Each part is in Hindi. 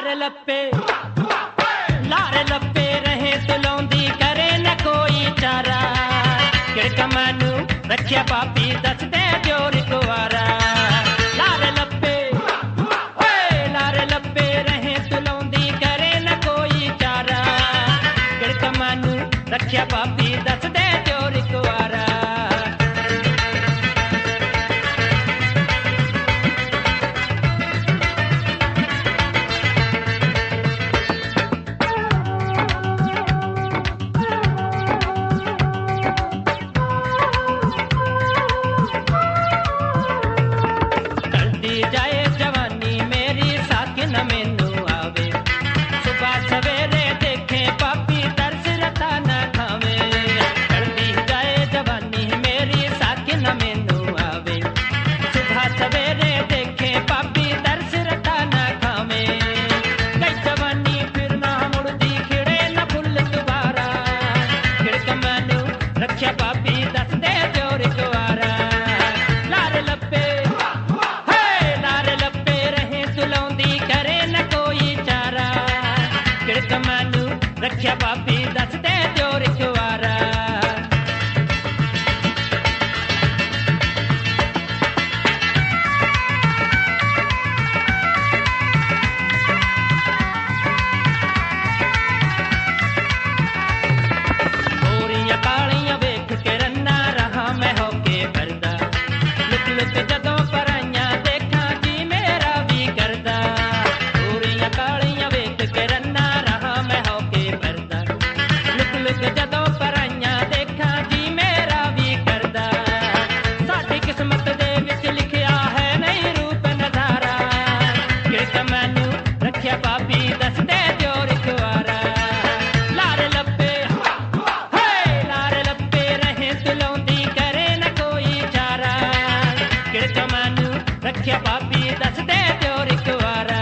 लारे लप्पे रहे तुलौंदी करे न कोई चारा किड़का मैनू रखिया पापी दस दे जोर कुवारा लारे लप्पे रहे तुलौंदी करे न कोई चारा किड़का मैनू रखिया पापी दस दे जोर कुवारा रखिया पापी दस दे जोर कुवारा गोरियां कालियां वेख के रन्ना रहा मैं होके भरदा लुक लुक जदों पराइयां देखा जी मेरा भी करदा गोरियां कालियां वेख के रन्ना रहा मैं जदों पराइयां देखा जी मेरा भी करदा साडी किस्मत दे विच लिखिया है नहीं रूप नजारा किड़का मैनू रखिया पापी दस दे जोर कुवारा लारे लप्पे रहे तुलौंदी करे न कोई चारा किड़का मैनू रखिया पापी दस दे जोर कुवारा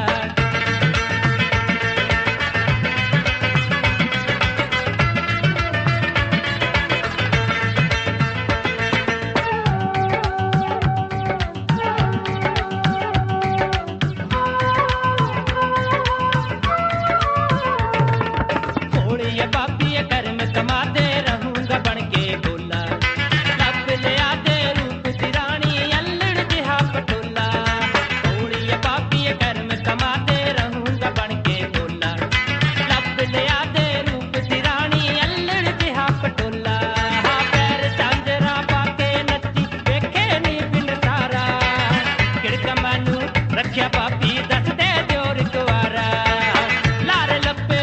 पापी कर्म कमाते रहूंगा बन के बोला लब लिया दे रूप तिरानी अल्लड़ जिहा पटोला थोड़ी पापी कर्म कमाते रहूंगा बन के बोला लब लिया दे रूप तिरानी अल्लड़ जिहा पटोला पैर झांजरा पाके नच्ची वेखे नी बिन सारा किड़का मैनू रखिया पापी दस दे जोर कुवारा लारे लप्पे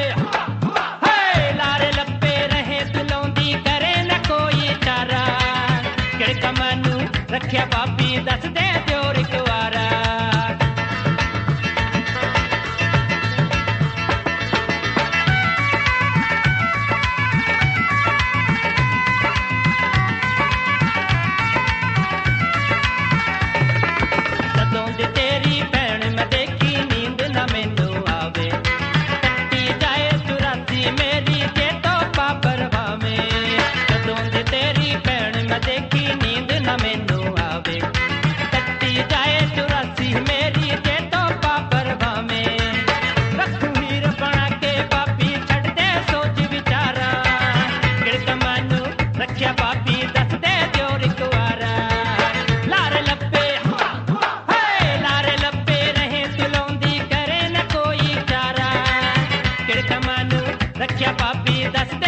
किड़का मैनू रखिया पापी दस दे जोर कुवारा जदों दी तेरी भैन मैं देखी नींद ना मैनू आवे कट्टी जाए 84 मेरी जे तो पापर भावे जदों दी तेरी भैन मैं देखी नींद ना मैनू आवे कट्टी जाए 84 मेरी जे तो पापर भावे रखू हीर बना के पापी छड़ दे सोच विचारा किड़का मैनू रखिया पापी दस दे जोर कुवारा लारे लप्पे रहे तुलौंदी करे न कोई चारा किड़का मैनू रखिया पापी दस